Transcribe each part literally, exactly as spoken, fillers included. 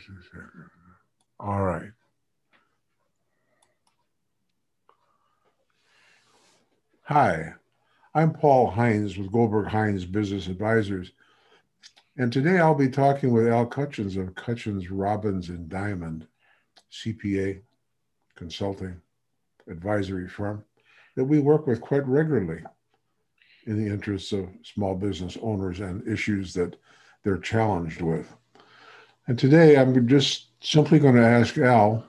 All right. Hi, I'm Paul Hines with Goldberg Hines Business Advisors, and today I'll be talking with Al Cutchins of Cutchins, Robbins and Diamond, C P A, consulting, advisory firm that we work with quite regularly in the interests of small business owners and issues that they're challenged with. And today I'm just simply going to ask Al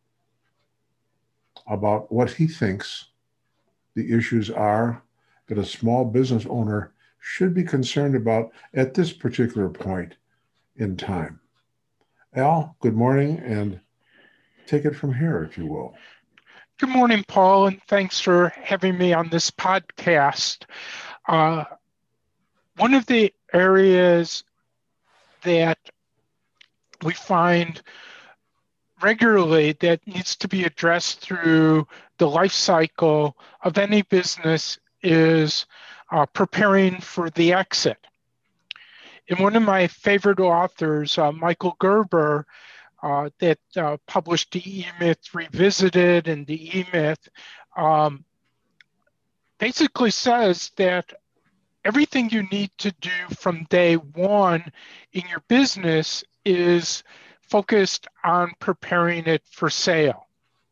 about what he thinks the issues are that a small business owner should be concerned about at this particular point in time. Al, good morning, and take it from here, if you will. Good morning, Paul, and thanks for having me on this podcast. Uh, one of the areas that we find regularly that needs to be addressed through the life cycle of any business is uh, preparing for the exit. And one of my favorite authors, uh, Michael Gerber, uh, that uh, published the E-Myth Revisited and the E-Myth, um, basically says that everything you need to do from day one in your business is focused on preparing it for sale.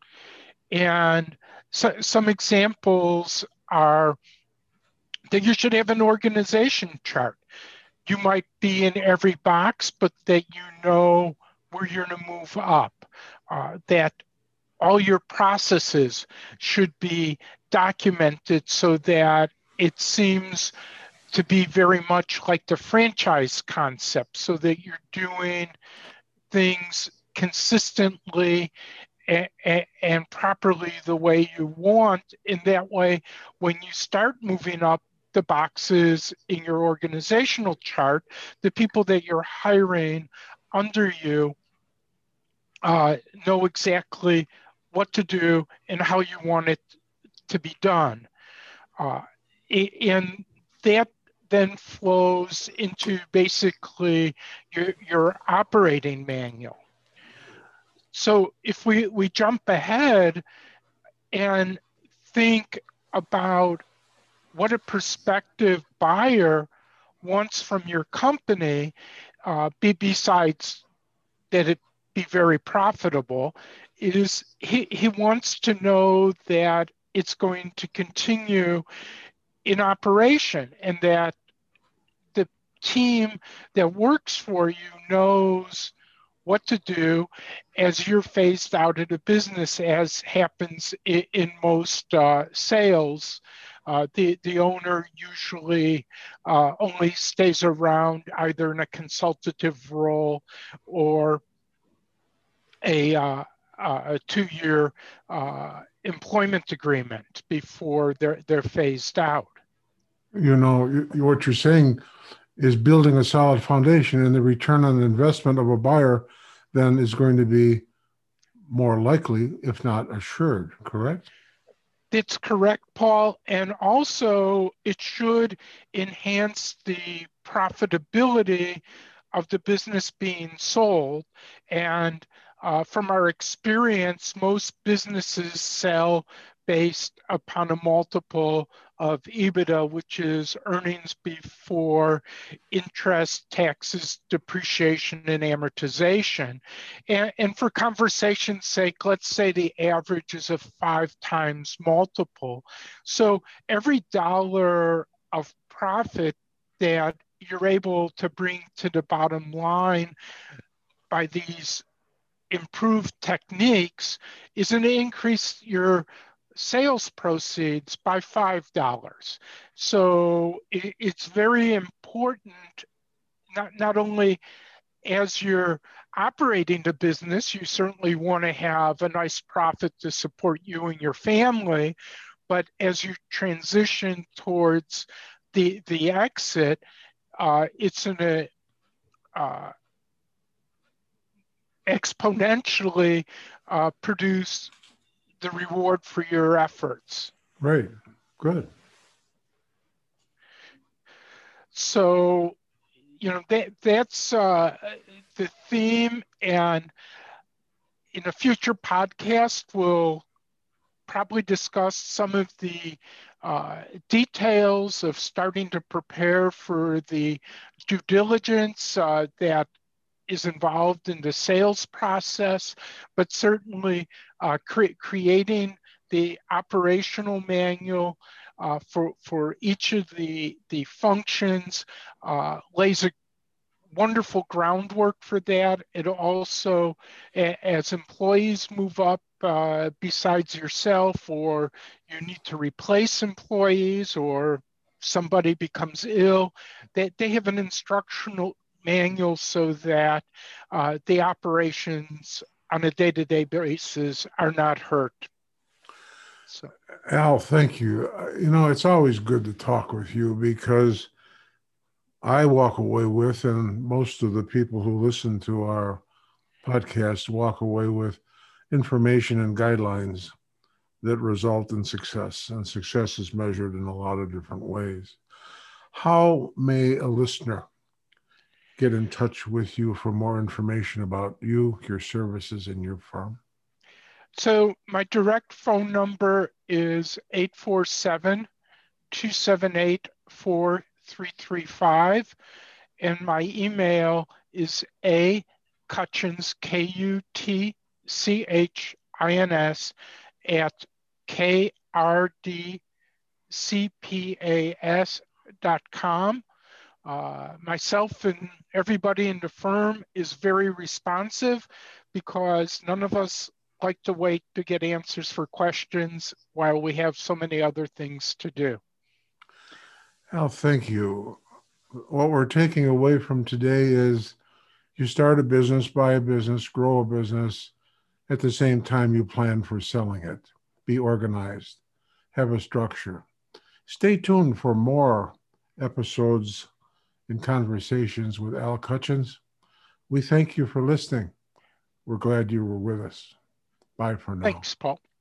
And so, some examples are that you should have an organization chart. You might be in every box, but that you know where you're going to move up, uh, that all your processes should be documented so that it seems to be very much like the franchise concept, so that you're doing things consistently and, and, and properly the way you want. In that way, when you start moving up the boxes in your organizational chart, the people that you're hiring under you uh, know exactly what to do and how you want it to be done. Uh, and that then flows into basically your, your operating manual. So if we, we jump ahead and think about what a prospective buyer wants from your company, uh, be, besides that it be very profitable, is he, he wants to know that it's going to continue in operation and that the team that works for you knows what to do as you're phased out of the business, as happens in, in most uh, sales. Uh, the, the owner usually uh, only stays around either in a consultative role or a, uh, a two-year uh, employment agreement before they're, they're phased out. You know, you, what you're saying is building a solid foundation, and the return on investment of a buyer then is going to be more likely, if not assured, correct? That's correct, Paul. And also, it should enhance the profitability of the business being sold. And uh, from our experience, most businesses sell based upon a multiple of EBITDA, which is earnings before interest, taxes, depreciation, and amortization. And, and for conversation's sake, let's say the average is a five times multiple. So every dollar of profit that you're able to bring to the bottom line by these improved techniques is going to increase your sales proceeds by five dollars. So it, it's very important, not, not only as you're operating the business, you certainly want to have a nice profit to support you and your family, but as you transition towards the, the exit, uh, it's going to uh, exponentially uh, produce the reward for your efforts. Right. Good. So, you know, that that's uh, the theme. And in a future podcast, we'll probably discuss some of the uh, details of starting to prepare for the due diligence uh, that is involved in the sales process, but certainly uh, cre- creating the operational manual uh, for, for each of the, the functions uh, lays a wonderful groundwork for that. It also, as employees move up, uh, besides yourself, or you need to replace employees, or somebody becomes ill, they, they have an instructional manual so that uh, the operations on a day-to-day basis are not hurt. So, Al, thank you. You know, it's always good to talk with you because I walk away with, and most of the people who listen to our podcast walk away with information and guidelines that result in success. And success is measured in a lot of different ways. How may a listener get in touch with you for more information about you, your services, and your firm? So my direct phone number is eight four seven, two seven eight, four three three five. And my email is a Kutchins, K U T C H I N S, at K R D C P A S dot com. Uh, myself and everybody in the firm is very responsive because none of us like to wait to get answers for questions while we have so many other things to do. Al, thank you. What we're taking away from today is you start a business, buy a business, grow a business. At the same time, you plan for selling it. Be organized. Have a structure. Stay tuned for more episodes and conversations with Al Kutchins. We thank you for listening. We're glad you were with us. Bye for now. Thanks, Paul.